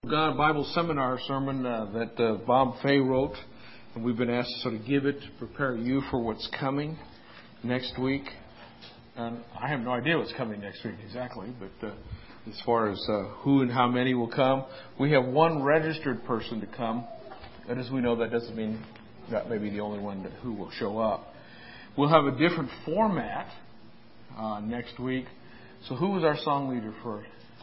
God Bible Seminar sermon that Bob Fay wrote, and we've been asked to sort of give it to prepare you for what's coming next week. And I have no idea what's coming next week exactly, but as far as who and how many will come, we have one registered person to come. And as we know, that doesn't mean that may be the only one who will show up. We'll have a different format next week. So who was our song leader for?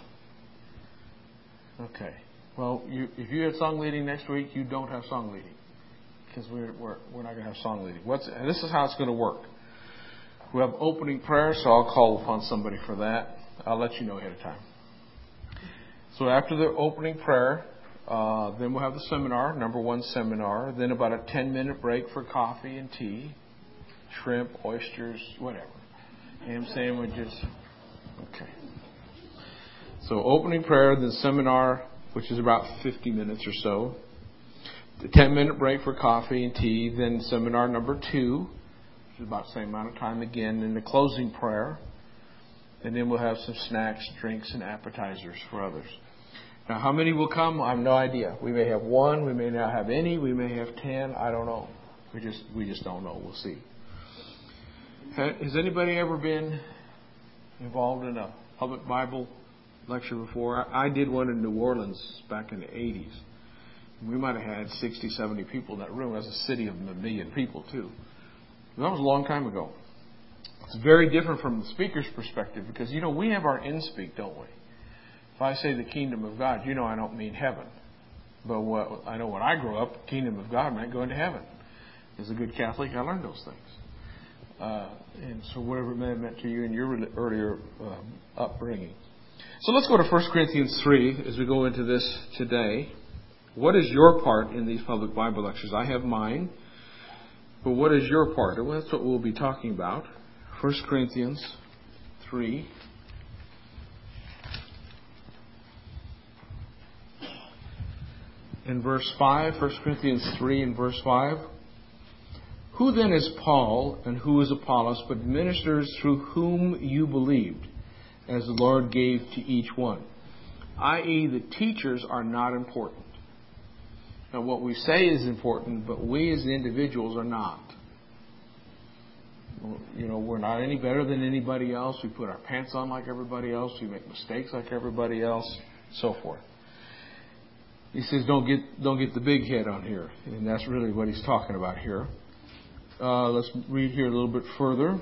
Okay. Well, if you had song leading next week, you don't have song leading because we're not going to have song leading. This is how it's going to work. We have opening prayer, so I'll call upon somebody for that. I'll let you know ahead of time. So after the opening prayer, then we'll have the seminar, number one seminar. Then about a 10-minute break for coffee and tea, shrimp, oysters, whatever, ham sandwiches. Okay. So opening prayer, then seminar, which is about 50 minutes or so. The 10-minute break for coffee and tea, then seminar number 2, which is about the same amount of time again, and the closing prayer. And then we'll have some snacks, drinks, and appetizers for others. Now, how many will come? I have no idea. We may have 1, we may not have any, we may have 10, I don't know. We just don't know. We'll see. Has anybody ever been involved in a public Bible lecture before? I did one in New Orleans back in the 80s. We might have had 60, 70 people in that room. That's a city of 1 million people, too. That was a long time ago. It's very different from the speaker's perspective because, we have our in-speak, don't we? If I say the kingdom of God, I don't mean heaven. But I know when I grew up, the kingdom of God meant going to heaven. As a good Catholic, I learned those things. And so whatever it may have meant to you in your earlier upbringing. So let's go to 1 Corinthians 3 as we go into this today. What is your part in these public Bible lectures? I have mine. But what is your part? Well, that's what we'll be talking about. 1 Corinthians 3. In verse 5, 1 Corinthians 3 and verse 5. Who then is Paul and who is Apollos, but ministers through whom you believed, as the Lord gave to each one? I.e., the teachers are not important. Now, what we say is important, but we as individuals are not. We're not any better than anybody else. We put our pants on like everybody else. We make mistakes like everybody else, so forth. He says, don't get the big head on here. And that's really what he's talking about here. Let's read here a little bit further.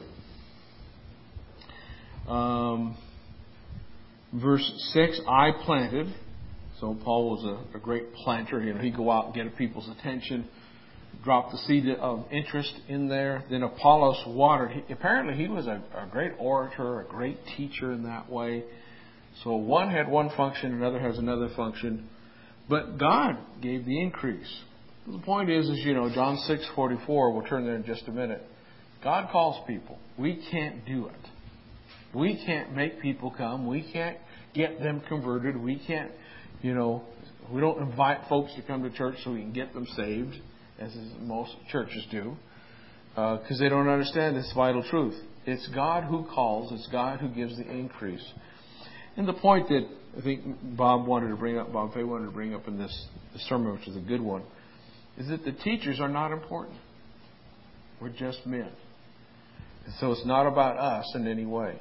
Verse 6, I planted. So Paul was a great planter. He'd go out and get people's attention, drop the seed of interest in there. Then Apollos watered. Apparently he was a great orator, a great teacher in that way. So one had one function, another has another function. But God gave the increase. The point is, John 6:44, we'll turn there in just a minute. God calls people. We can't do it. We can't make people come. We can't get them converted. We can't, we don't invite folks to come to church so we can get them saved, as most churches do, because they don't understand this vital truth. It's God who calls. It's God who gives the increase. And the point that I think Bob Fay wanted to bring up in this sermon, which is a good one, is that the teachers are not important. We're just men. And so it's not about us in any way.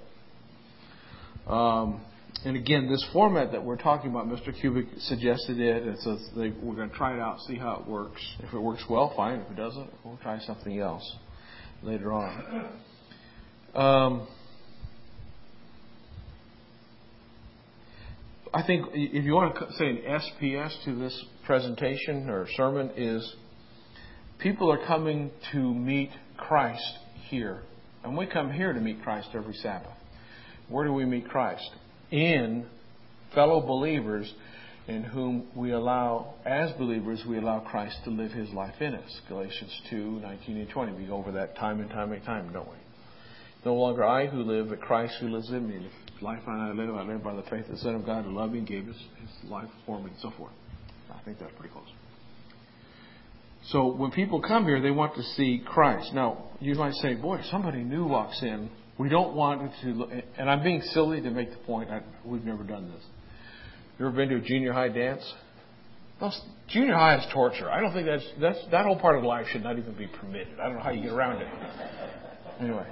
And again, this format that we're talking about, Mr. Kubik suggested it. And so we're going to try it out, see how it works. If it works well, fine. If it doesn't, we'll try something else later on. I think if you want to say an SPS to this presentation or sermon is people are coming to meet Christ here. And we come here to meet Christ every Sabbath. Where do we meet Christ? In fellow believers in whom we allow, as believers, we allow Christ to live His life in us. Galatians 2:19 and 20. We go over that time and time, don't we? No longer I who live, but Christ who lives in me. The life I live by the faith of the Son of God who loved me and gave His life for me, and so forth. I think that's pretty close. So when people come here, they want to see Christ. Now, you might say, boy, somebody new walks in. We don't want to, and I'm being silly to make the point. We've never done this. You ever been to a junior high dance? Junior high is torture. I don't think that whole part of life should not even be permitted. I don't know how you get around it. Anyway.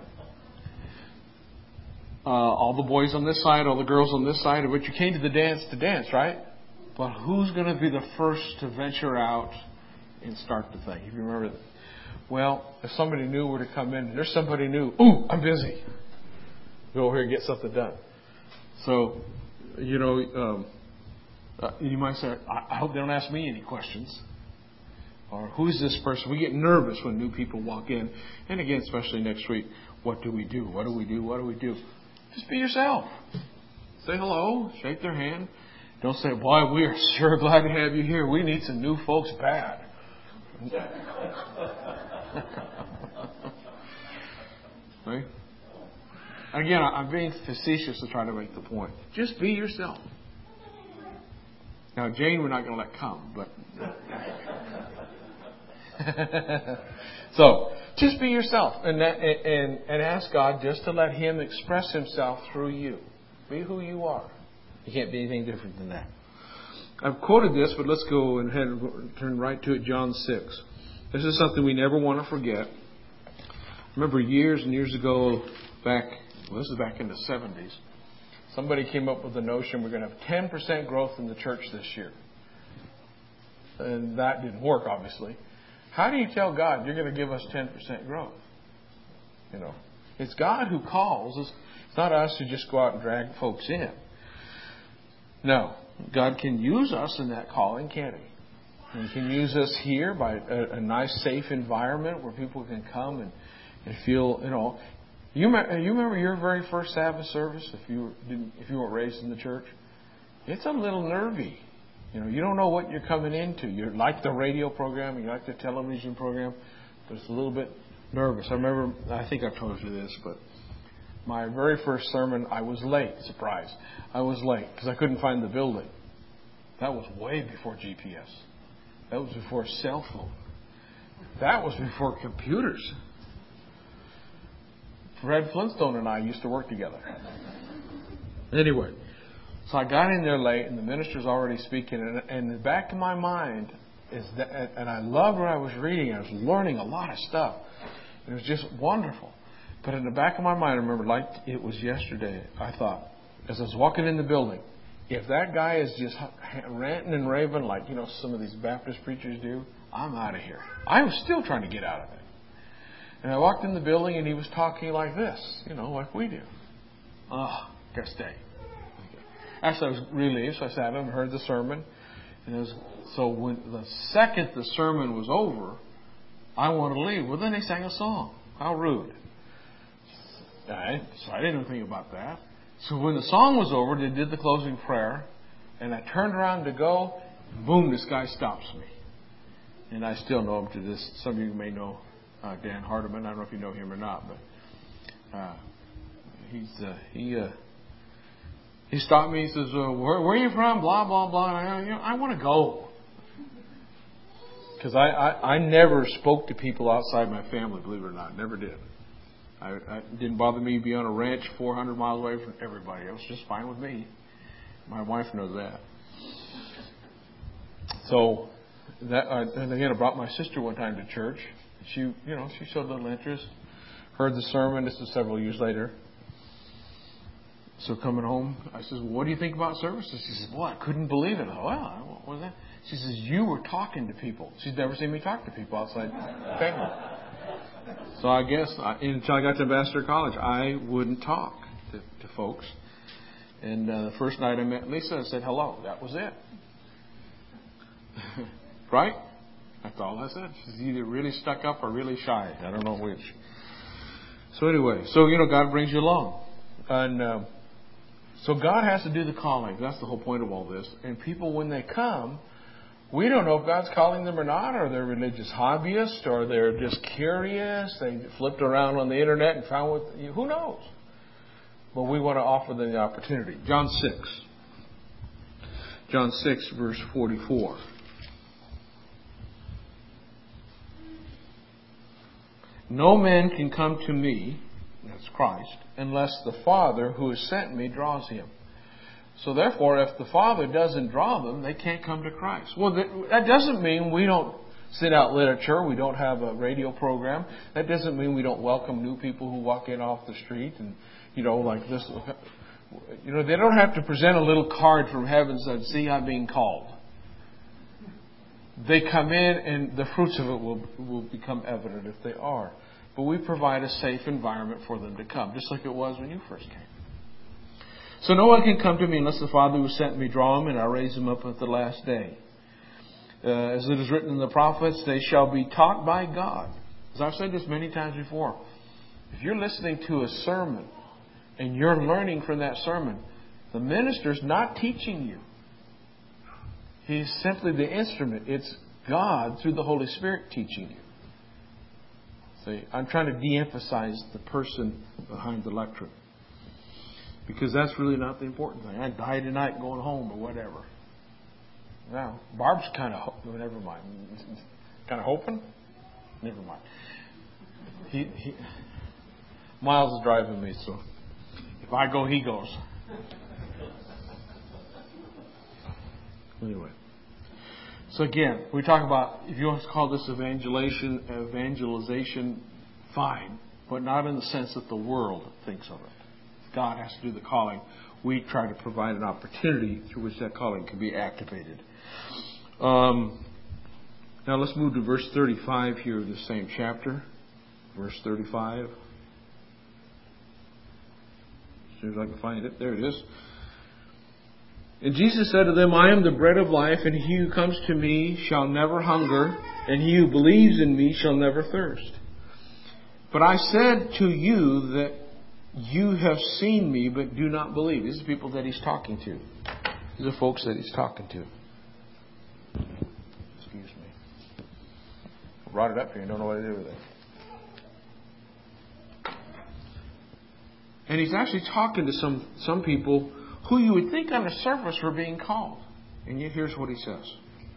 All the boys on this side, all the girls on this side, but you came to dance, right? But who's going to be the first to venture out and start the thing? If you remember that. Well, if somebody new were to come in, there's somebody new. Ooh, I'm busy. Go over here and get something done. So, you might say, I hope they don't ask me any questions. Or who's this person? We get nervous when new people walk in. And again, especially next week, what do we do? What do we do? What do we do? Just be yourself. Say hello. Shake their hand. Don't say, boy, we are sure glad to have you here. We need some new folks bad. Right? Again, I'm being facetious to try to make the point. Just be yourself. Now, Jane, we're not going to let come, but... So, just be yourself and ask God just to let Him express Himself through you. Be who you are. You can't be anything different than that. I've quoted this, but let's go ahead and turn right to it, John 6. This is something we never want to forget. I remember years and years ago, this is back in the 70s, somebody came up with the notion we're going to have 10% growth in the church this year. And that didn't work, obviously. How do you tell God you're going to give us 10% growth? It's God who calls. It's not us who just go out and drag folks in. No, God can use us in that calling, can't He? He can use us here by a nice, safe environment where people can come and feel, You remember your very first Sabbath service if you weren't raised in the church? It's a little nervy. You don't know what you're coming into. You like the radio program, you like the television program, but it's a little bit nervous. I think I've told you this, but my very first sermon, I was late. Surprise. I was late because I couldn't find the building. That was way before GPS. That was before cell phone. That was before computers. Fred Flintstone and I used to work together. Anyway, so I got in there late, and the minister's already speaking, and in the back of my mind is that, and I loved what I was reading. I was learning a lot of stuff. It was just wonderful. But in the back of my mind, I remember like it was yesterday, I thought, as I was walking in the building, if that guy is just ranting and raving like, some of these Baptist preachers do, I'm out of here. I was still trying to get out of it. And I walked in the building, and he was talking like this, like we do. Gotta stay. Actually, I was relieved, so I sat down and heard the sermon. And so when the second the sermon was over, I wanted to leave. Well, then they sang a song. How rude. So I didn't think about that. So when the song was over, they did the closing prayer, and I turned around to go, boom, this guy stops me. And I still know him to this. Some of you may know Dan Hardiman. I don't know if you know him or not, but he stopped me. He says, where are you from? Blah, blah, blah. I want to go. Because I never spoke to people outside my family, believe it or not. Never did. It didn't bother me to be on a ranch 400 miles away from everybody. It was just fine with me. My wife knows that. So, and again, I brought my sister one time to church. She showed a little interest. Heard the sermon. This is several years later. So coming home, I said, well, what do you think about services? She says, well, I couldn't believe it. I thought, well, what was that? She says, you were talking to people. She's never seen me talk to people outside family. So I guess until I got to Ambassador College, I wouldn't talk to folks. And the first night I met Lisa, I said hello. That was it. Right? That's all I said. She's either really stuck up or really shy. I don't know which. So anyway, God brings you along. And so God has to do the calling. That's the whole point of all this. And people, when they come, we don't know if God's calling them or not, or they're religious hobbyists, or they're just curious. They flipped around on the internet and found who knows? But we want to offer them the opportunity. John 6, verse 44. No man can come to me, that's Christ, unless the Father who has sent me draws him. So therefore, if the Father doesn't draw them, they can't come to Christ. Well, that doesn't mean we don't send out literature, we don't have a radio program. That doesn't mean we don't welcome new people who walk in off the street and, like this. They don't have to present a little card from heaven that says, "See, I'm being called." They come in and the fruits of it will become evident if they are. But we provide a safe environment for them to come, just like it was when you first came. So no one can come to me unless the Father who sent me draw him, and I raise him up at the last day. As it is written in the prophets, they shall be taught by God. As I've said this many times before, if you're listening to a sermon and you're learning from that sermon, the minister's not teaching you. He's simply the instrument. It's God through the Holy Spirit teaching you. See, I'm trying to de-emphasize the person behind the lectern, because that's really not the important thing. I die tonight going home or whatever. Now, Barb's kind of, never mind. Kind of hoping? Never mind. Miles is driving me, so if I go, he goes. Anyway. So again, we talk about, if you want to call this evangelization, fine, but not in the sense that the world thinks of it. God has to do the calling. We try to provide an opportunity through which that calling can be activated. Now let's move to verse 35 here of the same chapter. Verse 35. As soon as I can find it. There it is. And Jesus said to them, I am the bread of life, and he who comes to me shall never hunger, and he who believes in me shall never thirst. But I said to you that you have seen me, but do not believe. These are people that he's talking to. These are folks that he's talking to. Excuse me. I brought it up here and don't know what to do with it. And he's actually talking to some people who you would think on the surface were being called. And yet here's what he says.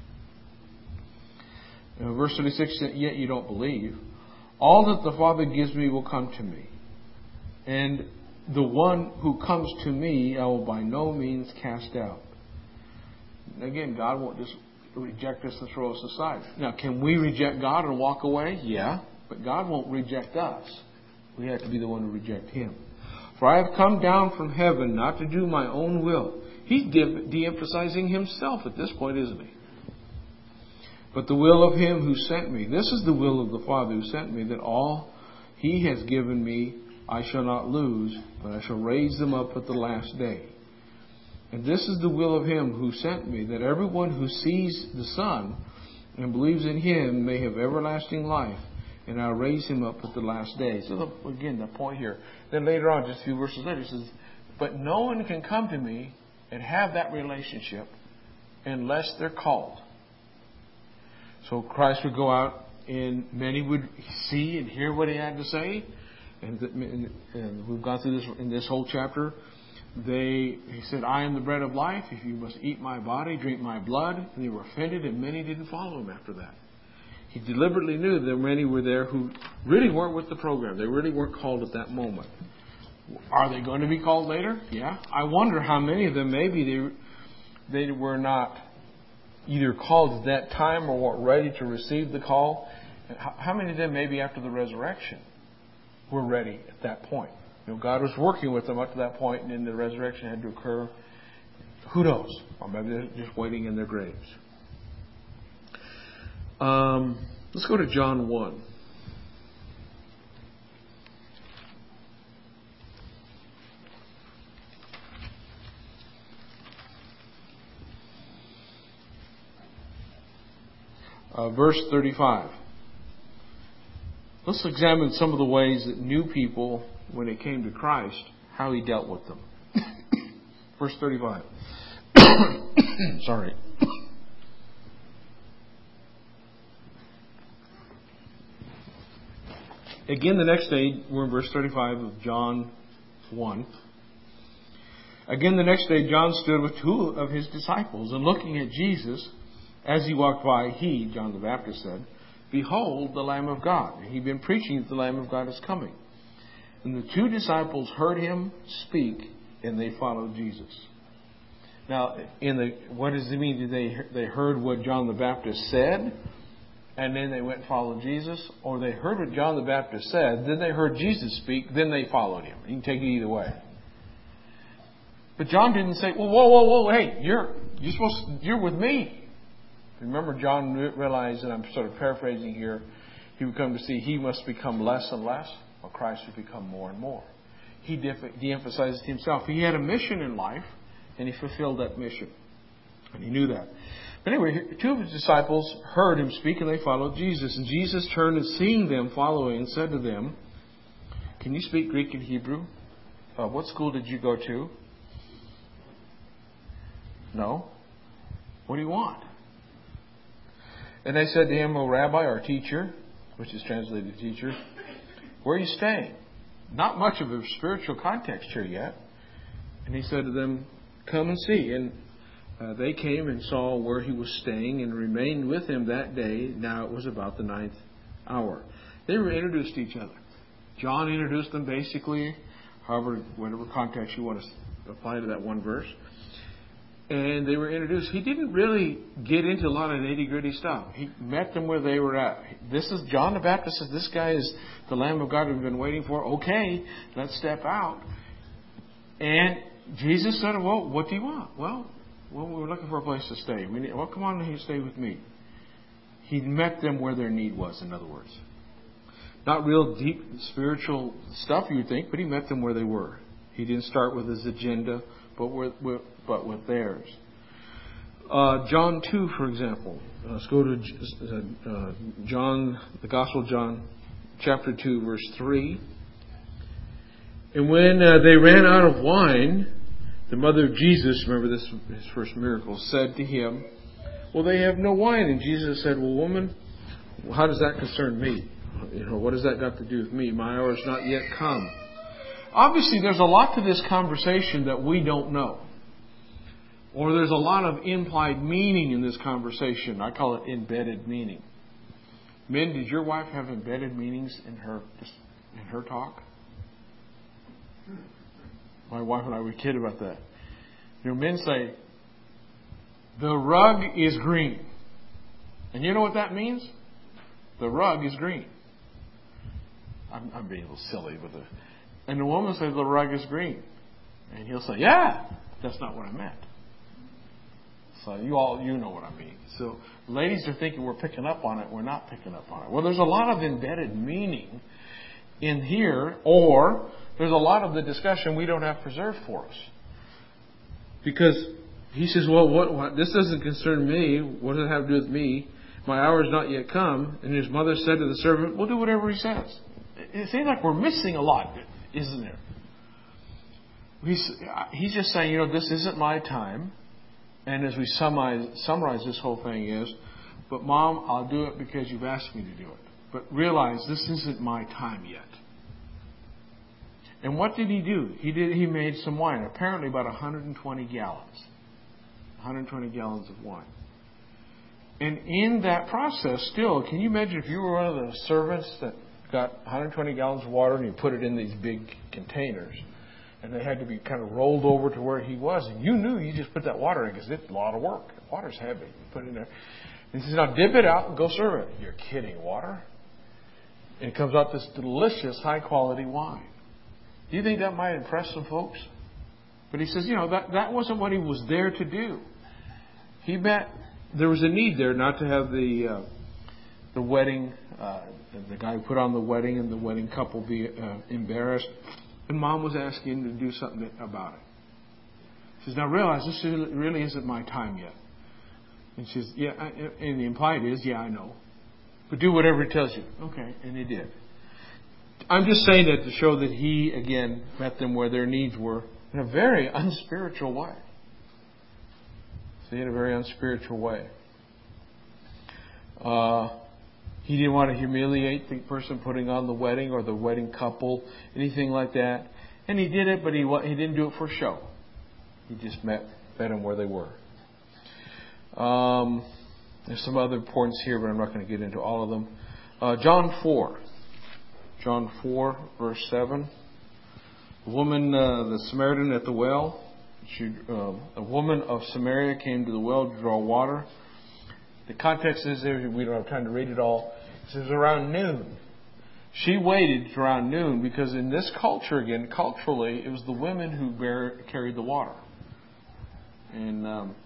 Verse 36, yet you don't believe. All that the Father gives me will come to me. And the one who comes to me, I will by no means cast out. Again, God won't just reject us and throw us aside. Now, can we reject God and walk away? Yeah. But God won't reject us. We have to be the one to reject Him. For I have come down from heaven not to do my own will. He's de-emphasizing himself at this point, isn't he? But the will of him who sent me. This is the will of the Father who sent me, that all he has given me I shall not lose, but I shall raise them up at the last day. And this is the will of him who sent me, that everyone who sees the Son and believes in him may have everlasting life, and I'll raise him up at the last day. So again, the point here. Then later on, just a few verses later, he says, but no one can come to me and have that relationship unless they're called. So Christ would go out and many would see and hear what he had to say. And we've gone through this in this whole chapter. He said, I am the bread of life. If you must eat my body, drink my blood. And they were offended, and many didn't follow him after that. He deliberately knew that many were there who really weren't with the program. They really weren't called at that moment. Are they going to be called later? Yeah. I wonder how many of them maybe they were not either called at that time or weren't ready to receive the call. And how many of them maybe after the resurrection were ready at that point? God was working with them up to that point, and then the resurrection had to occur. Who knows? Or maybe they're just waiting in their graves. Let's go to John 1. Verse 35. Let's examine some of the ways that new people, when it came to Christ, how he dealt with them. Verse 35. Sorry. Again, the next day, we're in verse 35 of John 1. Again, the next day, John stood with two of his disciples, and looking at Jesus, as he walked by, he, John the Baptist, said, Behold, the Lamb of God. And he'd been preaching that the Lamb of God is coming. And the two disciples heard him speak, and they followed Jesus. Now, what does it mean? Did they heard what John the Baptist said, and then they went and followed Jesus? Or they heard what John the Baptist said, then they heard Jesus speak, then they followed him? You can take it either way. But John didn't say, well, whoa, hey, you're with me. Remember, John realized, and I'm sort of paraphrasing here, he would come to see he must become less and less, or Christ would become more and more. He de-emphasized himself. He had a mission in life, and he fulfilled that mission. And he knew that. But anyway, two of his disciples heard him speak, and they followed Jesus. And Jesus turned and seeing them following, and said to them, can you speak Greek and Hebrew? What school did you go to? No. What do you want? And they said to him, O Rabbi, our teacher, which is translated teacher, where are you staying? Not much of a spiritual context here yet. And he said to them, come and see. And they came and saw where he was staying and remained with him that day. Now it was about the 9th hour. They were introduced to each other. John introduced them basically, however, whatever context you want to apply to that one verse. And they were introduced. He didn't really get into a lot of nitty-gritty stuff. He met them where they were at. This is John the Baptist says, this guy is the Lamb of God we've been waiting for. Okay, let's step out. And Jesus said, well, what do you want? Well, we were looking for a place to stay. Well, come on and stay with me. He met them where their need was, in other words. Not real deep spiritual stuff, you'd think, but he met them where they were. He didn't start with his agenda, but with theirs. John 2, for example. Let's go to John, the Gospel of John, chapter 2, verse 3. And when they ran out of wine, the mother of Jesus, remember this, his first miracle, said to him, well, they have no wine. And Jesus said, well, woman, how does that concern me? What has that got to do with me? My hour has not yet come. Obviously, there's a lot to this conversation that we don't know. Or there's a lot of implied meaning in this conversation. I call it embedded meaning. Men, did your wife have embedded meanings in her talk? My wife and I would kid about that. Men say, the rug is green. And you know what that means? The rug is green. I'm being a little silly with it. And the woman says the rug is green. And he'll say, yeah, that's not what I meant. So you know what I mean. So ladies are thinking we're picking up on it. We're not picking up on it. Well, there's a lot of embedded meaning in here, or there's a lot of the discussion we don't have preserved for us. Because he says, well, what this doesn't concern me. What does it have to do with me? My hour has not yet come. And his mother said to the servant, we'll do whatever he says. It seems like we're missing a lot, isn't there? He's just saying, this isn't my time. And as we summarize this whole thing is, but Mom, I'll do it because you've asked me to do it. But realize this isn't my time yet. And what did he do? He made some wine, apparently about 120 gallons. 120 gallons of wine. And in that process, still, can you imagine if you were one of the servants that got 120 gallons of water and you put it in these big containers, and they had to be kind of rolled over to where he was, and you knew you just put that water in because it's a lot of work. Water's heavy. You put it in there. And he says, now dip it out and go serve it. You're kidding, water? And it comes out this delicious, high-quality wine. Do you think that might impress some folks? But he says, that wasn't what he was there to do. He met, there was a need there not to have the wedding, the guy who put on the wedding and the wedding couple be embarrassed. And Mom was asking him to do something about it. She says, now realize this really isn't my time yet. And she says, yeah, and the implied is, yeah, I know. But do whatever he tells you. Okay, and he did. I'm just saying that to show that he, again, met them where their needs were in a very unspiritual way. See, in a very unspiritual way. He didn't want to humiliate the person putting on the wedding or the wedding couple, anything like that. And he did it, but he didn't do it for show. He just met them where they were. There's some other points here, but I'm not going to get into all of them. John 4. John 4, verse 7. The woman, the Samaritan at the well, A woman of Samaria came to the well to draw water. The context is there. We don't have time to read it all. It says around noon. She waited around noon because in this culture, again, culturally, it was the women who carried the water. And,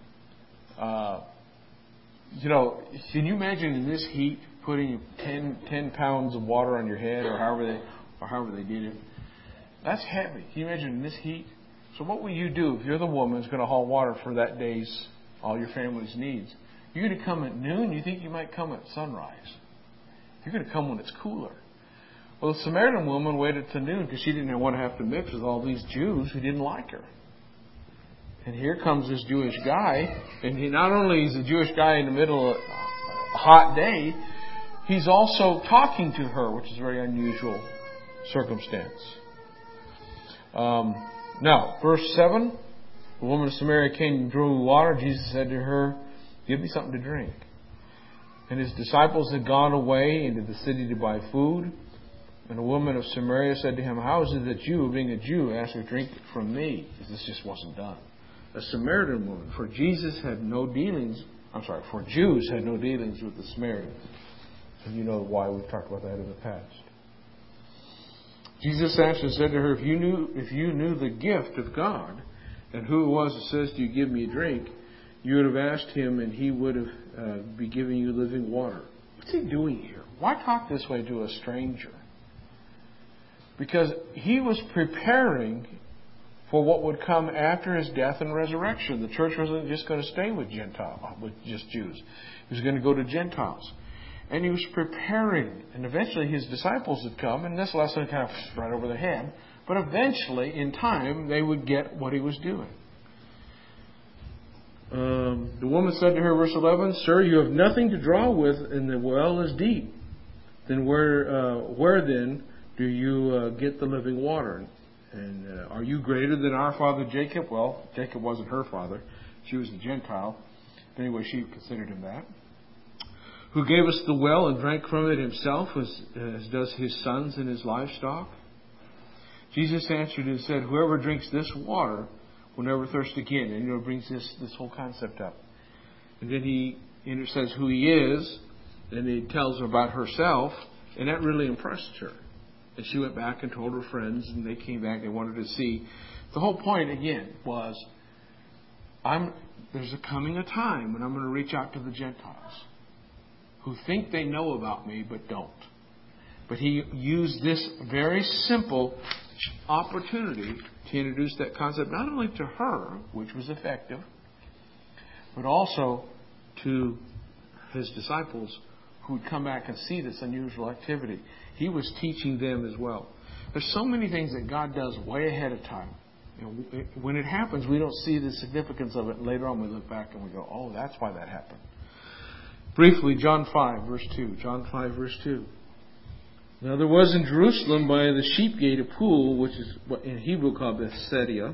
can you imagine in this heat putting 10 pounds of water on your head or however they did it? That's heavy. Can you imagine in this heat? So what will you do if you're the woman who's going to haul water for that day's, all your family's needs? You're going to come at noon? You think you might come at sunrise? You're going to come when it's cooler. Well, the Samaritan woman waited till noon because she didn't want to have to mix with all these Jews who didn't like her. And here comes this Jewish guy, and he not only is a Jewish guy in the middle of a hot day, he's also talking to her, which is a very unusual circumstance. Now, verse 7, the woman of Samaria came and drew water. Jesus said to her, "Give me something to drink." And his disciples had gone away into the city to buy food. And a woman of Samaria said to him, "How is it that you, being a Jew, ask for drink from me?" Because this just wasn't done. A Samaritan woman. For Jews had no dealings with the Samaritans. And you know why we've talked about that in the past. Jesus answered and said to her, if you knew the gift of God, and who it was that says to you, "Give me a drink," you would have asked him, and he would have be giving you living water. What's he doing here? Why talk this way to a stranger? Because he was preparing for what would come after his death and resurrection. The church wasn't just going to stay with just Jews. He was going to go to Gentiles. And he was preparing. And eventually his disciples would come, and this lesson kind of right over their head. But eventually, in time, they would get what he was doing. The woman said to her, verse 11, "Sir, you have nothing to draw with, and the well is deep. Then where then do you get the living water? And are you greater than our father Jacob?" Well, Jacob wasn't her father. She was a Gentile. Anyway, she considered him that. "Who gave us the well and drank from it himself, as does his sons and his livestock?" Jesus answered and said, "Whoever drinks this water will never thirst again." And it brings this whole concept up. And then he says who he is, and he tells her about herself, and that really impressed her. And she went back and told her friends, and they came back and wanted to see. The whole point, again, was there's coming a time when I'm going to reach out to the Gentiles who think they know about me but don't. But he used this very simple opportunity to introduce that concept not only to her, which was effective, but also to his disciples who would come back and see this unusual activity. He was teaching them as well. There's so many things that God does way ahead of time. When it happens, we don't see the significance of it. Later on, we look back and we go, "Oh, that's why that happened." Briefly, John 5, verse 2. John 5, verse 2. "Now there was in Jerusalem by the sheep gate a pool, which is what in Hebrew called Bethesda.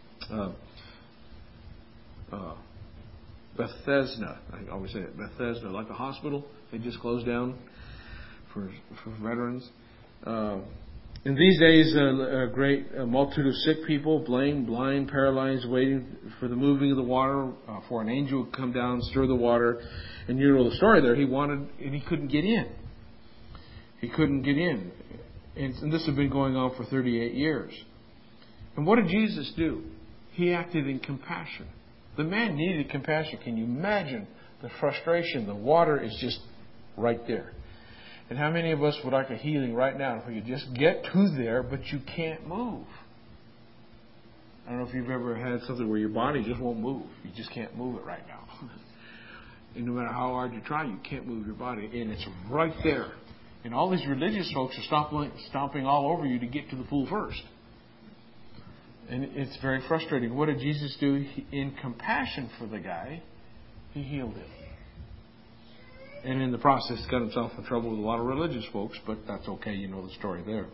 Bethesda. I always say it. Bethesda, like a hospital. They just closed down for veterans. In these days, a great multitude of sick people, blind, paralyzed, waiting for the moving of the water, for an angel would come down and stir the water. And you know the story there. He couldn't get in. He couldn't get in. And this had been going on for 38 years. And what did Jesus do? He acted in compassion. The man needed compassion. Can you imagine the frustration? The water is just right there. And how many of us would like a healing right now if we could just get to there, but you can't move? I don't know if you've ever had something where your body just won't move. You just can't move it right now. And no matter how hard you try, you can't move your body. And it's right there. And all these religious folks are stomping all over you to get to the pool first. And it's very frustrating. What did Jesus do? In compassion for the guy, he healed him. And in the process, got himself in trouble with a lot of religious folks, but that's okay. You know the story there.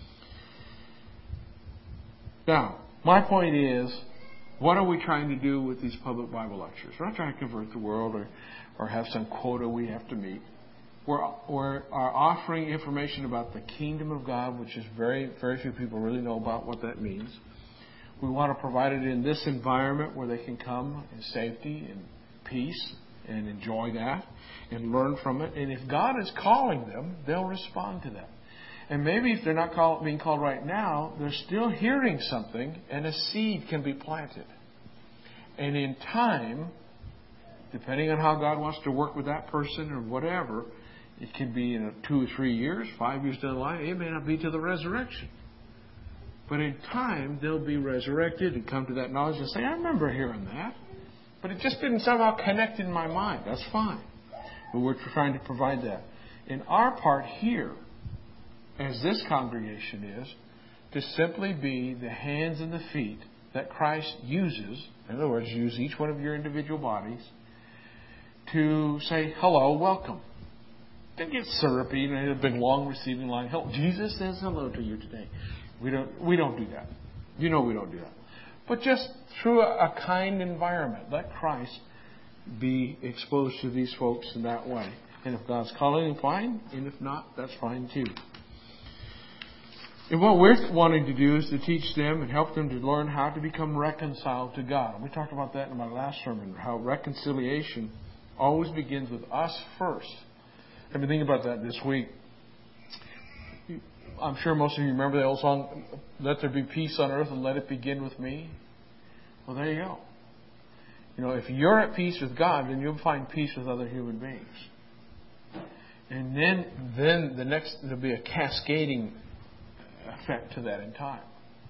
Now, my point is, what are we trying to do with these public Bible lectures? We're not trying to convert the world or have some quota we have to meet. We're offering information about the kingdom of God, which is very, very few people really know about what that means. We want to provide it in this environment where they can come in safety and peace and enjoy that and learn from it. And if God is calling them, they'll respond to that. And maybe if they're not being called right now, they're still hearing something, and a seed can be planted. And in time, depending on how God wants to work with that person or whatever, it can be in 2 or 3 years, 5 years down the line. It may not be to the resurrection. But in time, they'll be resurrected and come to that knowledge and say, I remember hearing that. But it just didn't somehow connect in my mind. That's fine. But we're trying to provide that. And our part here, as this congregation is, to simply be the hands and the feet that Christ uses. In other words, use each one of your individual bodies to say, hello, welcome. Don't get syrupy, a big long receiving line. Jesus says hello to you today. We don't do that. You know we don't do that. But just through a kind environment, let Christ be exposed to these folks in that way. And if God's calling them, fine. And if not, that's fine too. And what we're wanting to do is to teach them and help them to learn how to become reconciled to God. And we talked about that in my last sermon, how reconciliation always begins with us first. I've been thinking about that this week. I'm sure most of you remember the old song, Let There Be Peace on Earth and Let It Begin With Me. Well, there you go. If you're at peace with God, then you'll find peace with other human beings. And then there'll be a cascading effect to that in time.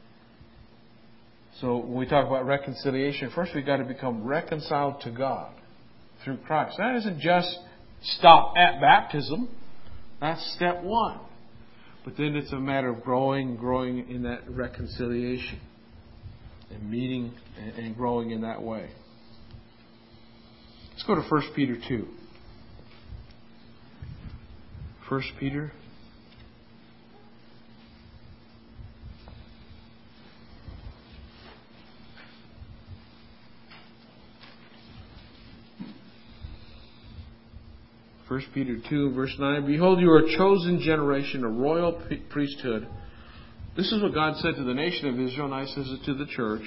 So when we talk about reconciliation, first we've got to become reconciled to God through Christ. That isn't just stop at baptism. That's step one. But then it's a matter of growing in that reconciliation and meeting and growing in that way. Let's go to 1 Peter 2. 1 Peter. First Peter 2, verse 9, Behold, you are a chosen generation, a royal priesthood. This is what God said to the nation of Israel, and I says it to the church.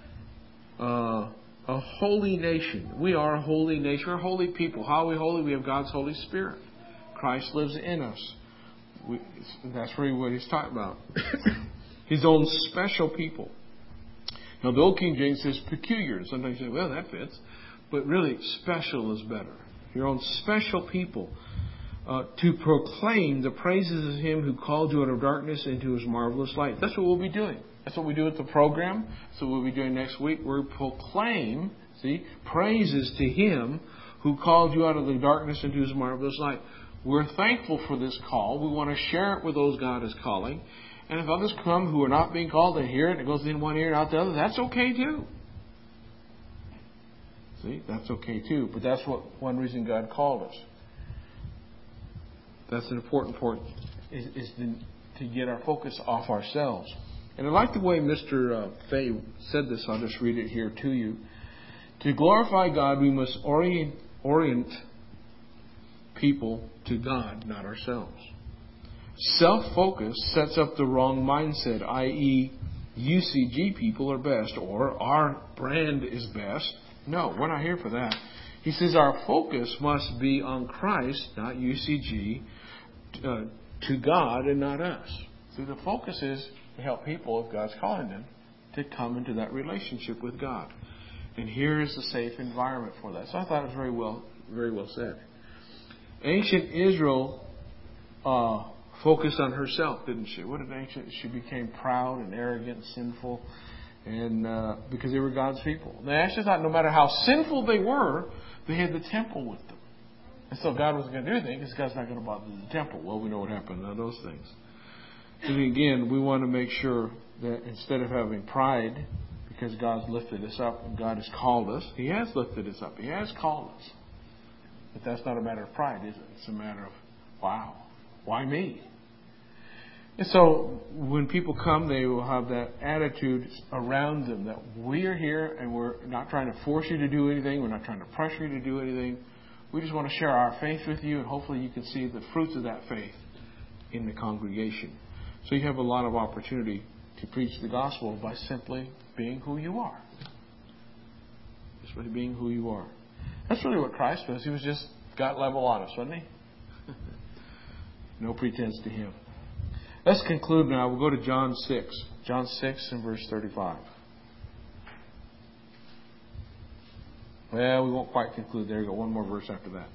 A holy nation. We are a holy nation. We're a holy people. How are we holy? We have God's Holy Spirit. Christ lives in us. That's really what he's talking about. His own special people. Now, the Old King James says peculiar. Sometimes you say, well, that fits. But really, special is better. Your own special people, to proclaim the praises of Him who called you out of darkness into His marvelous light. That's what we'll be doing. That's what we do at the program. So we'll be doing next week. We'll proclaim, praises to Him who called you out of the darkness into His marvelous light. We're thankful for this call. We want to share it with those God is calling. And if others come who are not being called, they hear it, and it goes in one ear and out the other, that's okay too. That's okay too. But that's one reason God called us. That's an important point, is to get our focus off ourselves. And I like the way Mr. Fay said this. I'll just read it here to you. To glorify God, we must orient people to God, not ourselves. Self-focus sets up the wrong mindset, i.e., UCG people are best, or our brand is best. No, we're not here for that. He says our focus must be on Christ, not UCG, to God and not us. So the focus is to help people, if God's calling them, to come into that relationship with God. And here is a safe environment for that. So I thought it was very well said. Ancient Israel focused on herself, didn't she? What did she became proud and arrogant and sinful. And because they were God's people. They actually thought no matter how sinful they were, they had the temple with them. And so God wasn't going to do anything because God's not going to bother the temple. Well, we know what happened to those things. And again, we want to make sure that instead of having pride, because God's lifted us up and God has called us, He has lifted us up. He has called us. But that's not a matter of pride, is it? It's a matter of, wow, why me? And so when people come, they will have that attitude around them that we are here and we're not trying to force you to do anything. We're not trying to pressure you to do anything. We just want to share our faith with you, and hopefully you can see the fruits of that faith in the congregation. So you have a lot of opportunity to preach the gospel by simply being who you are. Just by being who you are. That's really what Christ was. He was just gut level honest, wasn't he? No pretense to him. Let's conclude now. We'll go to John 6. John 6 and verse 35. Well, we won't quite conclude there. We've got one more verse after that.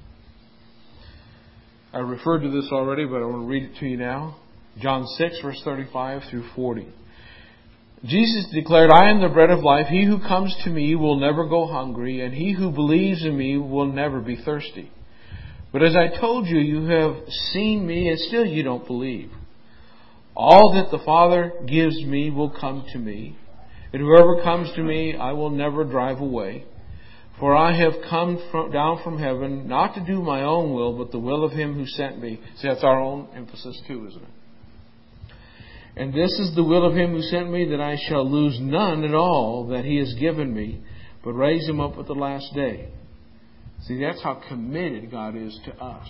I referred to this already, but I want to read it to you now. John 6, verse 35 through 40. Jesus declared, I am the bread of life. He who comes to me will never go hungry, and he who believes in me will never be thirsty. But as I told you, you have seen me, and still you don't believe. All that the Father gives me will come to me, and whoever comes to me I will never drive away. For I have come down from heaven, not to do my own will, but the will of him who sent me. See, that's our own emphasis too, isn't it? And this is the will of him who sent me, that I shall lose none at all that he has given me, but raise him up at the last day. See, that's how committed God is to us.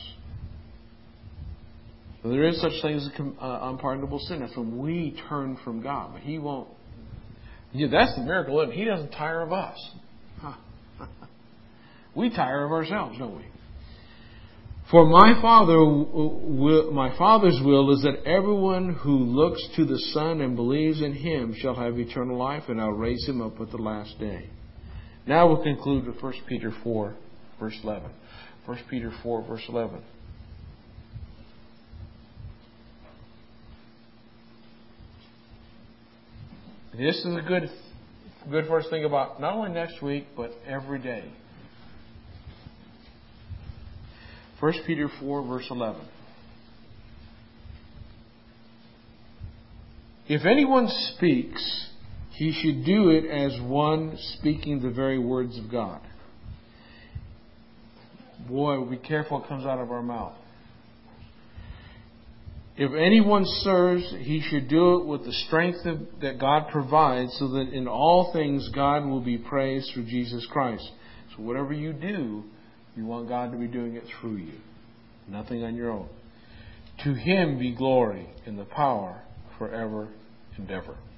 So there is such thing as unpardonable sin. That's when we turn from God. But He won't. Yeah, that's the miracle, isn't it? He doesn't tire of us. We tire of ourselves, don't we? For my Father's will is that everyone who looks to the Son and believes in Him shall have eternal life, and I'll raise him up at the last day. Now we'll conclude with 1 Peter 4, verse 11. 1 Peter 4, verse 11. This is a good for us to think about not only next week, but every day. 1 Peter 4, verse 11. If anyone speaks, he should do it as one speaking the very words of God. Boy, be careful what comes out of our mouth. If anyone serves, he should do it with the strength that God provides, so that in all things God will be praised through Jesus Christ. So whatever you do, you want God to be doing it through you. Nothing on your own. To Him be glory and the power forever and ever.